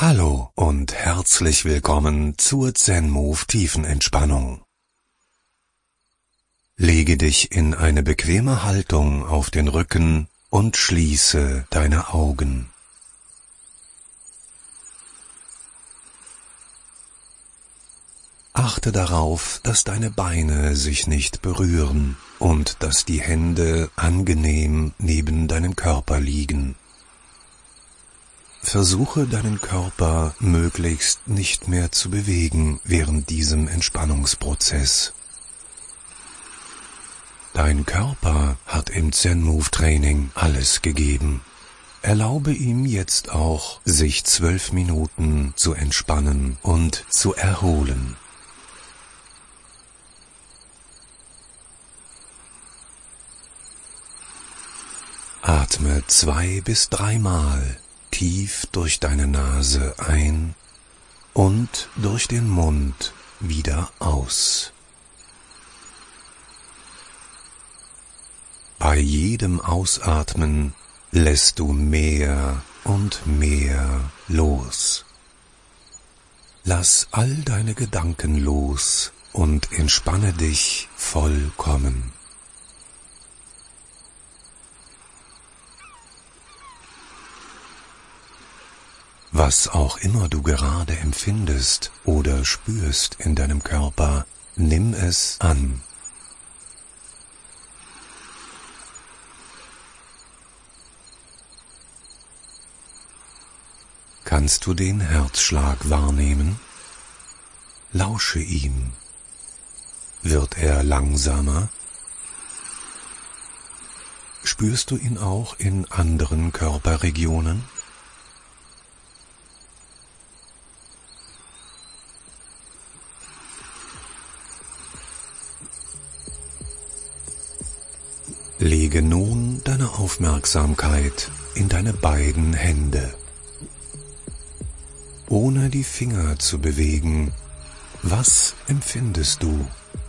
Hallo und herzlich willkommen zur Zen-Move Tiefenentspannung. Lege dich in eine bequeme Haltung auf den Rücken und schließe deine Augen. Achte darauf, dass deine Beine sich nicht berühren und dass die Hände angenehm neben deinem Körper liegen. Versuche deinen Körper möglichst nicht mehr zu bewegen während diesem Entspannungsprozess. Dein Körper hat im Zen-Move-Training alles gegeben. Erlaube ihm jetzt auch, sich 12 Minuten zu entspannen und zu erholen. Atme 2 bis 3 Mal tief durch deine Nase ein und durch den Mund wieder aus. Bei jedem Ausatmen lässt du mehr und mehr los. Lass all deine Gedanken los und entspanne dich vollkommen. Was auch immer du gerade empfindest oder spürst in deinem Körper, nimm es an. Kannst du den Herzschlag wahrnehmen? Lausche ihm. Wird er langsamer? Spürst du ihn auch in anderen Körperregionen? Lege nun deine Aufmerksamkeit in deine beiden Hände. Ohne die Finger zu bewegen, was empfindest du?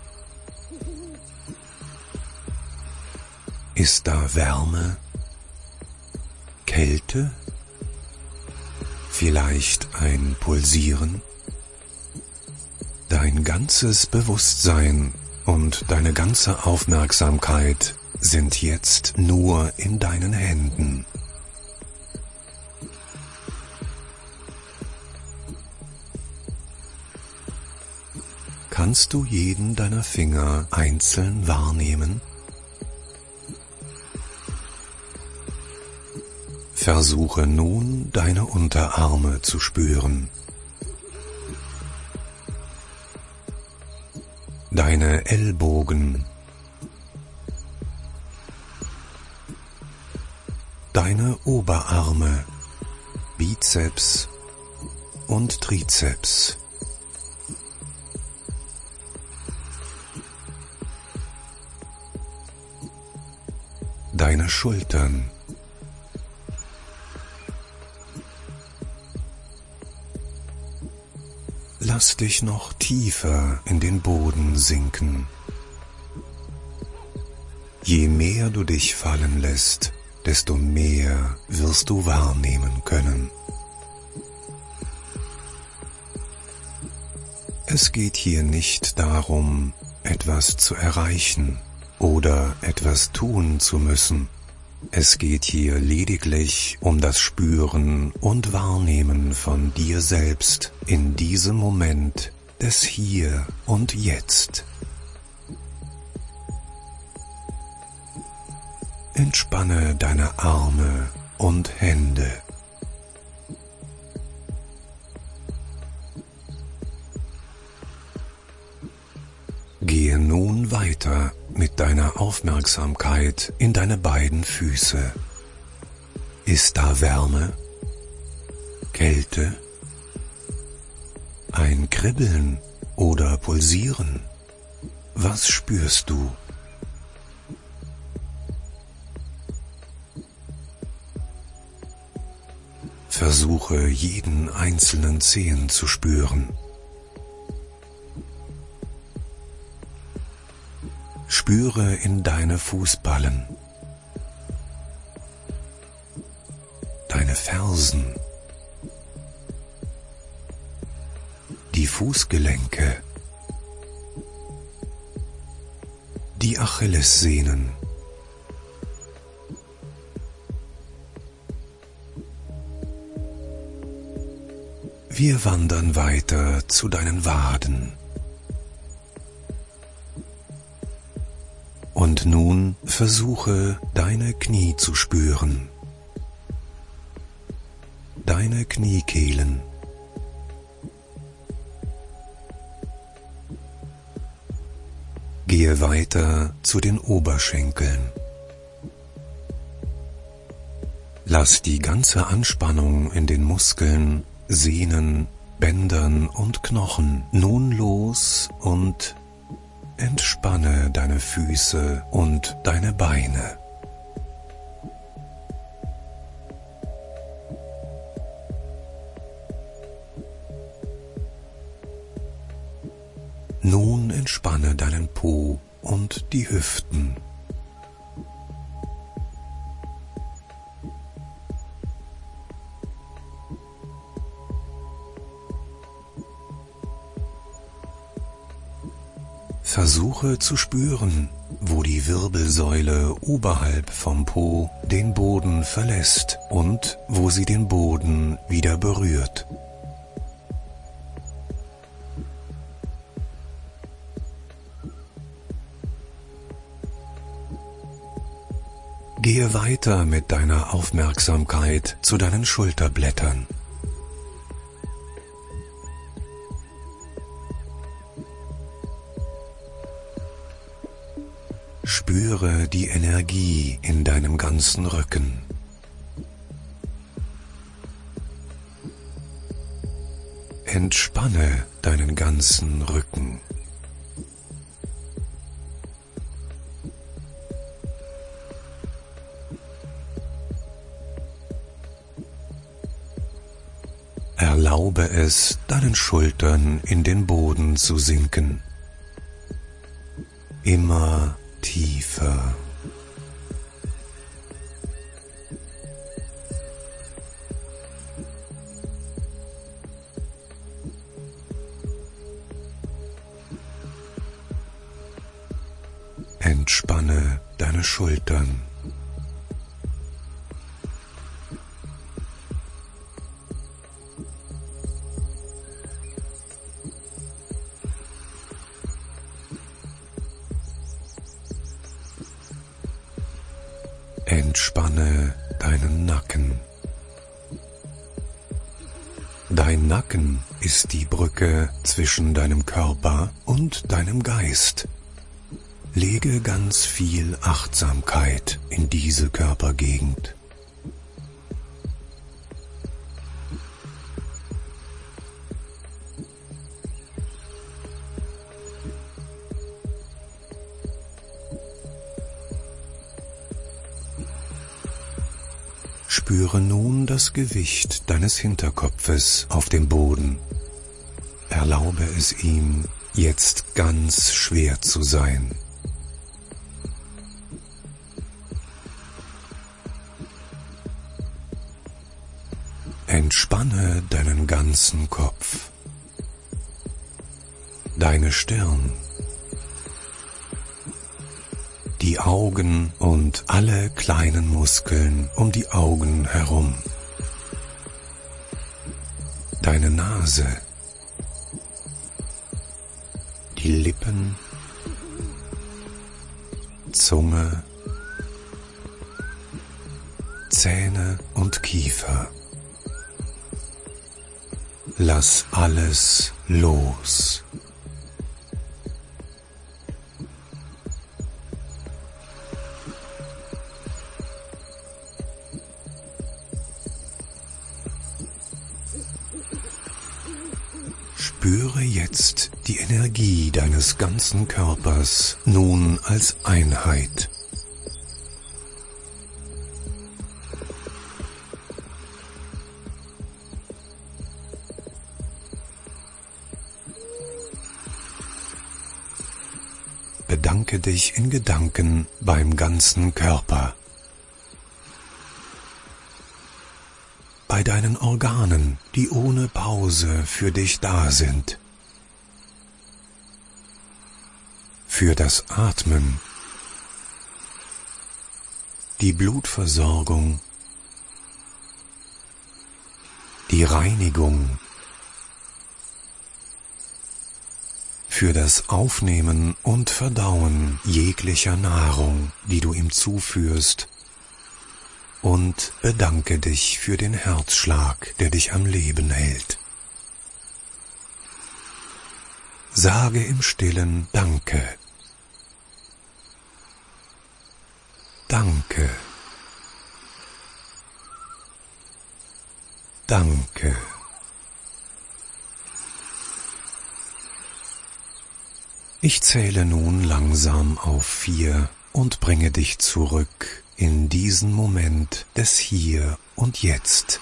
Ist da Wärme? Kälte? Vielleicht ein Pulsieren? Dein ganzes Bewusstsein und deine ganze Aufmerksamkeit sind jetzt nur in deinen Händen. Kannst du jeden deiner Finger einzeln wahrnehmen? Versuche nun, deine Unterarme zu spüren. Deine Ellbogen, deine Oberarme, Bizeps und Trizeps. Deine Schultern. Lass dich noch tiefer in den Boden sinken. Je mehr du dich fallen lässt, desto mehr wirst du wahrnehmen können. Es geht hier nicht darum, etwas zu erreichen oder etwas tun zu müssen. Es geht hier lediglich um das Spüren und Wahrnehmen von dir selbst in diesem Moment des Hier und Jetzt. Entspanne deine Arme und Hände. Gehe nun weiter mit deiner Aufmerksamkeit in deine beiden Füße. Ist da Wärme? Kälte? Ein Kribbeln oder Pulsieren? Was spürst du? Versuche jeden einzelnen Zehen zu spüren. Spüre in deine Fußballen, deine Fersen, die Fußgelenke, die Achillessehnen, wir wandern weiter zu deinen Waden. Und nun versuche, deine Knie zu spüren, deine Kniekehlen. Gehe weiter zu den Oberschenkeln. Lass die ganze Anspannung in den Muskeln, Sehnen, Bändern und Knochen nun los und entspanne deine Füße und deine Beine. Nun entspanne deinen Po und die Hüften. Versuche zu spüren, wo die Wirbelsäule oberhalb vom Po den Boden verlässt und wo sie den Boden wieder berührt. Gehe weiter mit deiner Aufmerksamkeit zu deinen Schulterblättern. Spüre die Energie in deinem ganzen Rücken. Entspanne deinen ganzen Rücken. Erlaube es, deinen Schultern in den Boden zu sinken. Immer tiefer. Entspanne deine Schultern. Entspanne deinen Nacken. Dein Nacken ist die Brücke zwischen deinem Körper und deinem Geist. Lege ganz viel Achtsamkeit in diese Körpergegend. Spüre nun das Gewicht deines Hinterkopfes auf dem Boden. Erlaube es ihm, jetzt ganz schwer zu sein. Entspanne deinen ganzen Kopf, deine Stirn, die Augen und alle kleinen Muskeln um die Augen herum, deine Nase, die Lippen, Zunge, Zähne und Kiefer. Lass alles los. Spüre jetzt die Energie deines ganzen Körpers nun als Einheit. Bedanke dich in Gedanken beim ganzen Körper. Bei deinen Organen, die ohne Pause für dich da sind. für das Atmen, die Blutversorgung, die Reinigung, für das Aufnehmen und Verdauen jeglicher Nahrung, die du ihm zuführst, und bedanke dich für den Herzschlag, der dich am Leben hält. Sage im Stillen Danke. Danke. Danke. Ich zähle nun langsam auf 4 und bringe dich zurück in diesen Moment des Hier und Jetzt.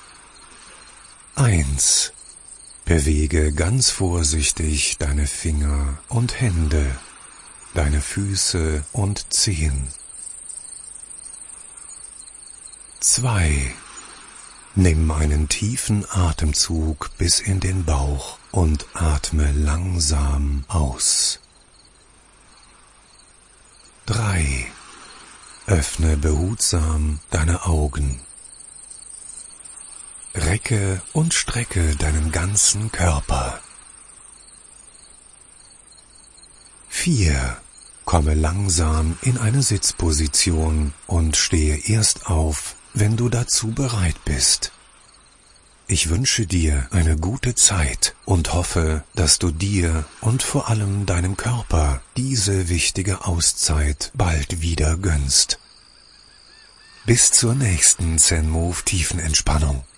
1. Bewege ganz vorsichtig deine Finger und Hände, deine Füße und Zehen. 2. Nimm einen tiefen Atemzug bis in den Bauch und atme langsam aus. 3. Öffne behutsam deine Augen. Recke und strecke deinen ganzen Körper. 4. Komme langsam in eine Sitzposition und stehe erst auf, wenn du dazu bereit bist. Ich wünsche dir eine gute Zeit und hoffe, dass du dir und vor allem deinem Körper diese wichtige Auszeit bald wieder gönnst. Bis zur nächsten Zen Move Tiefenentspannung.